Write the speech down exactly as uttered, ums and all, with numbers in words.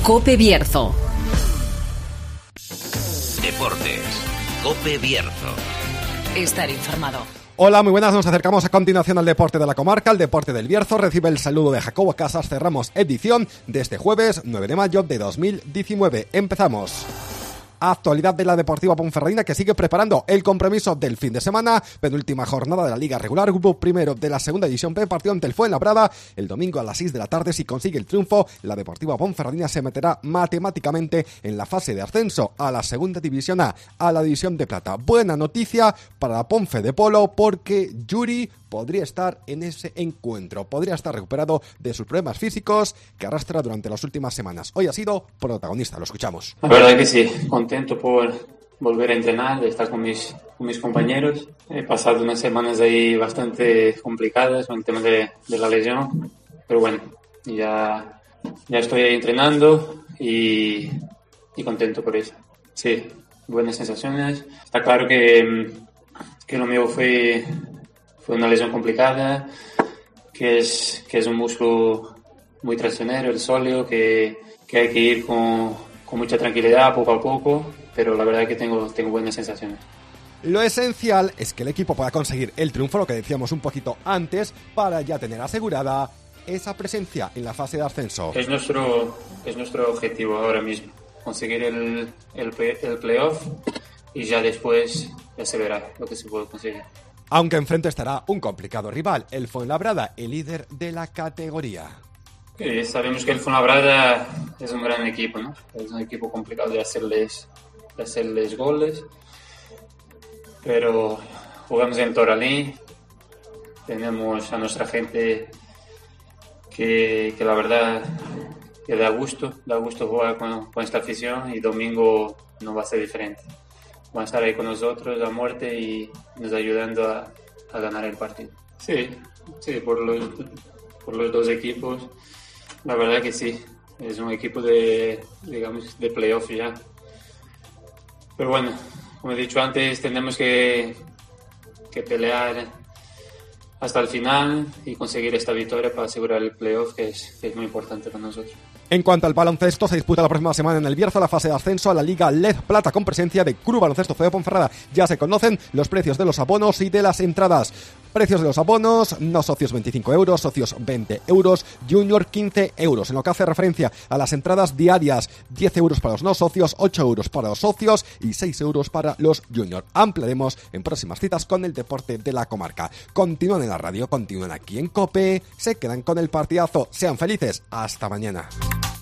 COPE Bierzo. Deportes. COPE Bierzo. Estar informado. Hola, muy buenas, nos acercamos a continuación al deporte de la comarca, el deporte del Bierzo. Recibe el saludo de Jacobo Casas. Cerramos edición de este jueves nueve de mayo de dos mil diecinueve. Empezamos. Actualidad de la Deportiva Ponferradina, que sigue preparando el compromiso del fin de semana. Penúltima jornada de la Liga Regular, grupo primero de la segunda división B, partido ante el Fuenlabrada el domingo a las seis de la tarde. Si consigue el triunfo, la Deportiva Ponferradina se meterá matemáticamente en la fase de ascenso a la segunda división A, a la división de plata. Buena noticia para la Ponfe de Polo, porque Yuri podría estar en ese encuentro, podría estar recuperado de sus problemas físicos que arrastra durante las últimas semanas. Hoy ha sido protagonista, lo escuchamos. La verdad que sí, contento por volver a entrenar, de estar con mis, con mis compañeros. He pasado unas semanas ahí bastante complicadas con el tema de, de la lesión, pero bueno, ya, ya estoy ahí entrenando y, y contento por eso. Sí, buenas sensaciones. Está claro que, que lo mío fue... Fue una lesión complicada, que es, que es un músculo muy traicionero, el sóleo, que, que hay que ir con, con mucha tranquilidad, poco a poco, pero la verdad es que tengo, tengo buenas sensaciones. Lo esencial es que el equipo pueda conseguir el triunfo, lo que decíamos un poquito antes, para ya tener asegurada esa presencia en la fase de ascenso. Es nuestro, es nuestro objetivo ahora mismo, conseguir el, el, el playoff y ya después ya se verá lo que se puede conseguir. Aunque enfrente estará un complicado rival, el Fuenlabrada, el líder de la categoría. Sí, sabemos que el Fuenlabrada es un gran equipo, ¿no? Es un equipo complicado de hacerles, de hacerles goles, pero jugamos en Toralín, tenemos a nuestra gente que, que la verdad que da gusto, da gusto jugar con, con esta afición, y domingo no va a ser diferente. Van a estar ahí con nosotros a muerte y nos ayudando a, a ganar el partido. Sí, sí, por los, por los dos equipos, la verdad que sí. Es un equipo de, digamos, de playoff ya. Pero bueno, como he dicho antes, tenemos que, que pelear hasta el final y conseguir esta victoria para asegurar el playoff, que es, que es muy importante para nosotros. En cuanto al baloncesto, se disputa la próxima semana en el Bierzo la fase de ascenso a la Liga L E D Plata con presencia de Club Baloncesto C D Ponferrada. Ya se conocen los precios de los abonos y de las entradas. Precios de los abonos: no socios veinticinco euros, socios veinte euros, junior quince euros. En lo que hace referencia a las entradas diarias, diez euros para los no socios, ocho euros para los socios y seis euros para los junior. Ampliaremos en próximas citas con el deporte de la comarca. Continúan en la radio, continúan aquí en COPE, se quedan con el partidazo. Sean felices, hasta mañana.